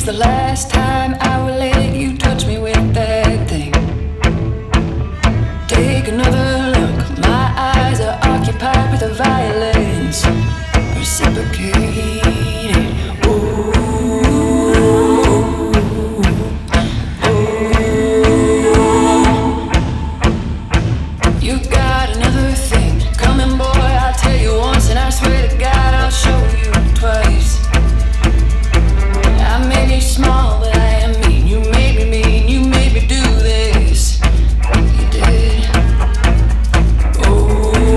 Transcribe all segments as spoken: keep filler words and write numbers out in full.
the last time I will let you touch me with that thing. Take another look, my eyes are occupied with the violence. Reciprocated. Ooh. You got another thing coming, boy. I'll tell you once, and I swear to God I'll show you twice. I may be small, but I am mean. You made me mean, you made me do this. You did. Oh.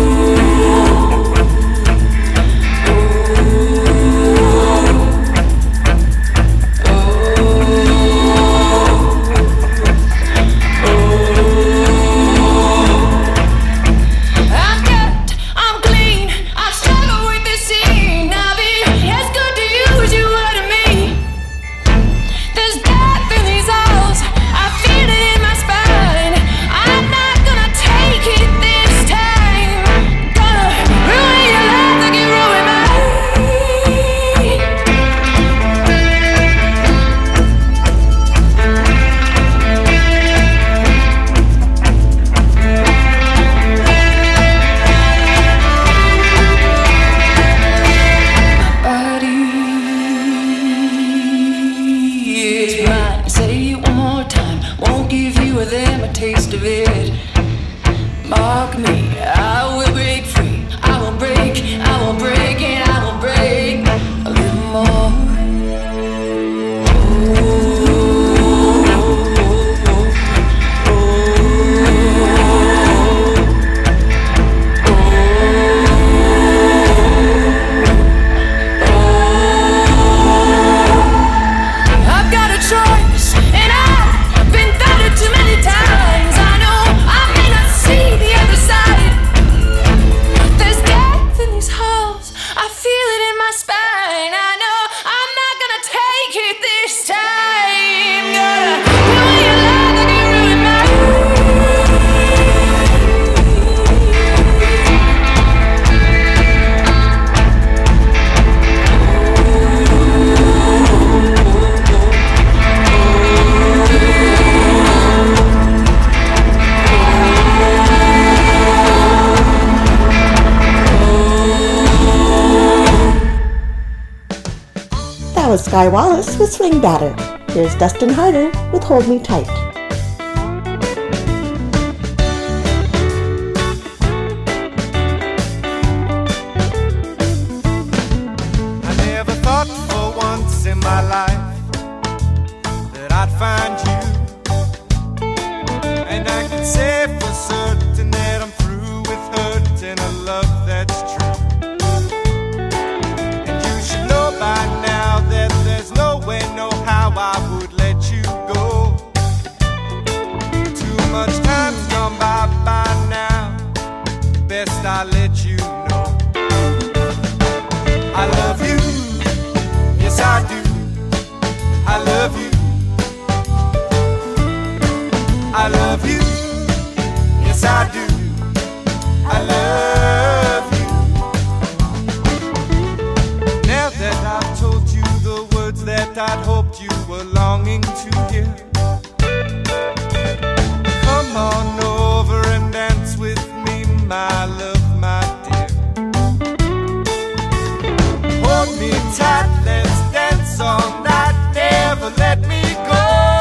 Skye Wallace with Swing Batter. Here's Dustin Harder with Hold Me Tight. I never thought for once in my life that I'd find you, and I can say for certain that I'm through with hurting a love that's true. And you should know by now that there's no way, no how I would let you go. Too much time's gone by by now. Best I let you know. I love you, yes I do. I love you. I love you, yes I do. I love you. Now that I've told you the words that I'd hoped you were longing to hear, come on over and dance with me, my love, my dear. Hold me tight, let's dance all night, never let me go.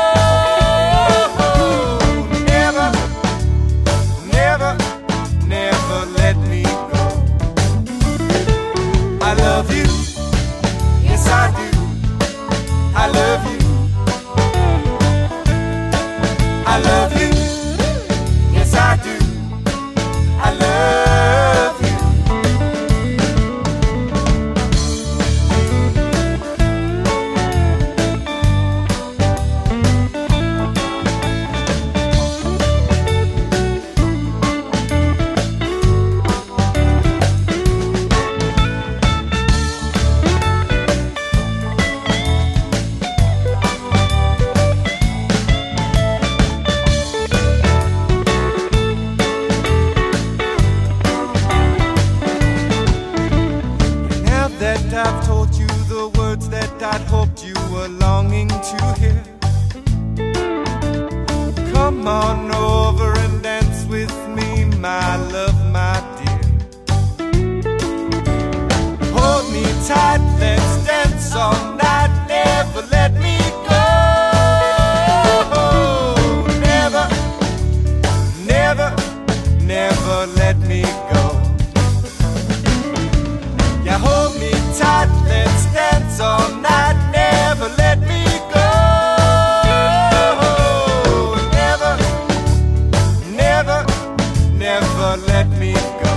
Never, never, never let me go. I love you, yes I do. I love you. I love you, yes I do. I love you. Come on over and dance with me, my love, my dear. Hold me tight, let's dance all night. Never let me go. Never, never, never let me go. Yeah, hold me tight, let's dance all night. Never let me go. Never, never, never let me go.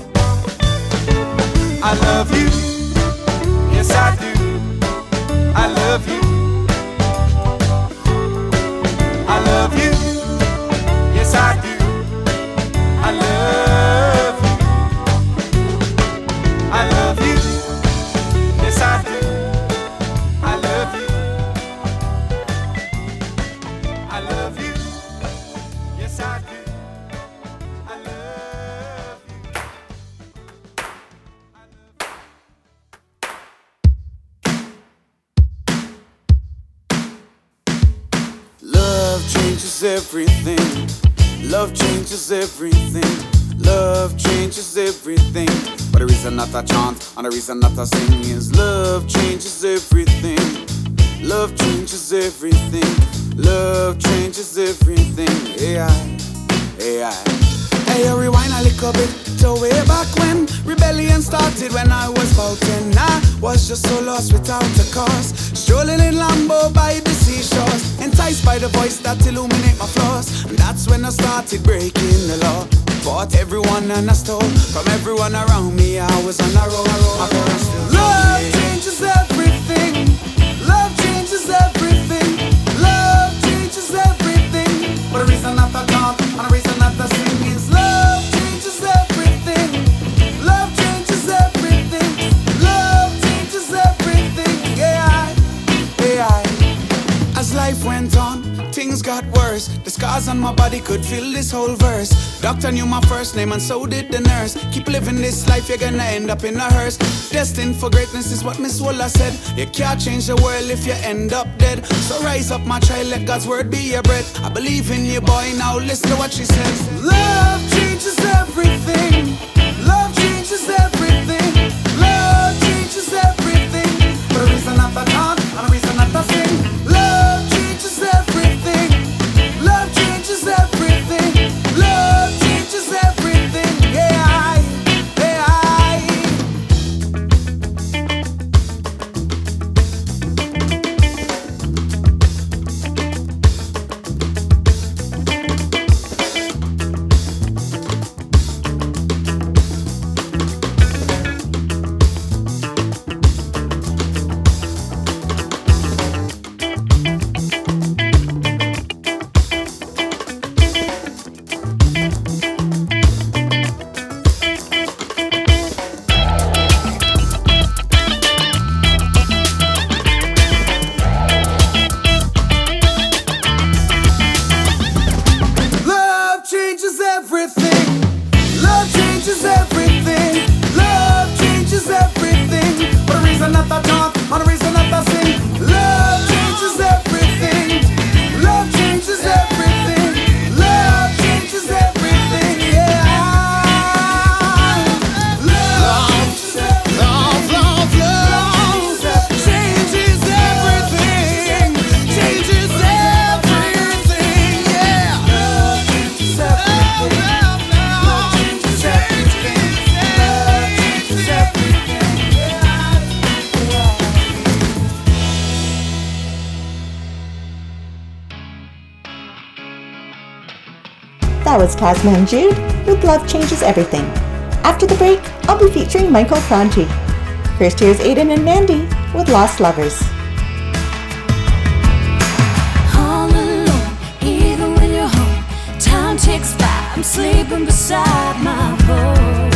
I love you, yes I do. I love you. I love you, yes I do. I love you. I love you, yes I do. I love you. I love you, yes I do. I love you. Love changes everything. Love changes everything. Love changes everything. But the reason that I chant and the reason that I sing is love changes everything. Love changes everything. Love changes everything. Hey, I, hey, I. Hey, I rewind a little bit to way back when rebellion started when I was about ten. I was just so lost without a cause, strolling in Lambo by the seashores, enticed by the voice that illuminate my flaws. And that's when I started breaking the law. Fought everyone and I stole from everyone around me. I was on a roll. My parents still love changes everything. Love changes everything. Love changes everything. But the reason that I talk and the reason that I sing is love changes everything. Love changes everything. Love changes everything. Yeah, I, yeah, I. As life went on, things got worse. The scars on my body could fill this whole verse. Doctor knew my first name and so did the nurse. Keep living this life, you're gonna end up in a hearse. Destined for greatness is what Miss Walla said. You can't change the world if you end up dead. So rise up my child, let God's word be your bread. I believe in you boy, now listen to what she says. Love changes everything. Love changes everything. Love changes everything. For the reason that I talk and the reason that I sing. Love changes everything. Love changes everything. Love changes everything. Yeah, I, yeah, I. Love changes everything. Love changes everything. Love changes everything. For the reason that I talk, for the reason that I sing. Love changes everything. Love changes everything. Love changes everything. Yeah. Love changes everything. Love, love, love changes everything. Changes everything. Yeah. Love changes everything. Love changes everything. Love changes everything. Yeah. That was Casman Jude with Love Changes Everything. After the break, I'll be featuring Michael Franti. First, here's Aiden and Mandy with Lost Lovers. All alone, even when you're home, time ticks by. I'm sleeping beside my boat.